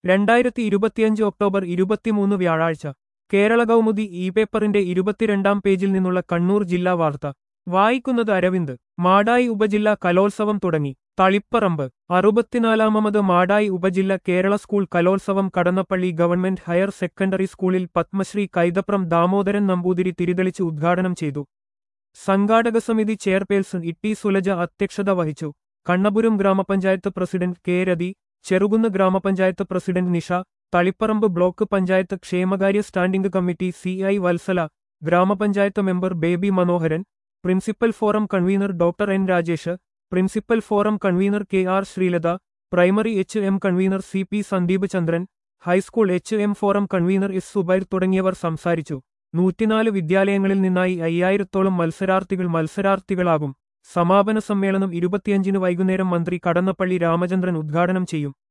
2025 October 23 വ്യാഴാഴ്ച കേരള കൗമുദി പേപ്പറിന്റെ 22-ാം പേജിൽ നിന്നുള്ള കണ്ണൂർ ജില്ലാ വാർത്ത വായിക്കുന്നത് അരവിന്ദ്. മാടായി ഉപജില്ല കലോത്സവം തുടങ്ങി. തളിപ്പറമ്പ്. 64-ാമത് മാടായി ഉപജില്ല കേരള സ്കൂൾ കലോത്സവം കടന്നപ്പള്ളി ഗവൺമെന്റ് ഹയർ സെക്കൻഡറി സ്കൂളിൽ പത്മശ്രീ കൈതപ്രം ദാമോദരൻ നമ്പൂതിരി തിരിതെളിച്ച് ഉദ്ഘാടനം ചെയ്തു. സംഘാടക സമിതി ചെയർപേഴ്സൺ ഇട്ടി സുലജ അധ്യക്ഷത വഹിച്ചു. കണ്ണപുരം ഗ്രാമപഞ്ചായത്ത് പ്രസിഡന്റ് കെ രതി, ചെറുകുന്ന് ഗ്രാമപഞ്ചായത്ത് പ്രസിഡന്റ് നിഷ, തളിപ്പറമ്പ് ബ്ലോക്ക് പഞ്ചായത്ത് ക്ഷേമകാര്യ സ്റ്റാൻഡിംഗ് കമ്മിറ്റി CI വത്സല, ഗ്രാമപഞ്ചായത്ത് member Baby Manoharan, principal forum convener doctor N Rajesh, principal forum convener KR Sreelatha, primary HM convener CP Sandeep Chandran, high school HM forum convener S Zubair തുടങ്ങിയവർ സംസാരിച്ചു. 104 വിദ്യാലയങ്ങളിൽ നിന്നായി 5000-ത്തോളം മത്സരാർത്ഥികളാകും. സമാപന സമ്മേളനം 25-ന് വൈകുന്നേരം മന്ത്രി കടന്നപ്പള്ളി രാമചന്ദ്രൻ ഉദ്ഘാടനം ചെയ്യും.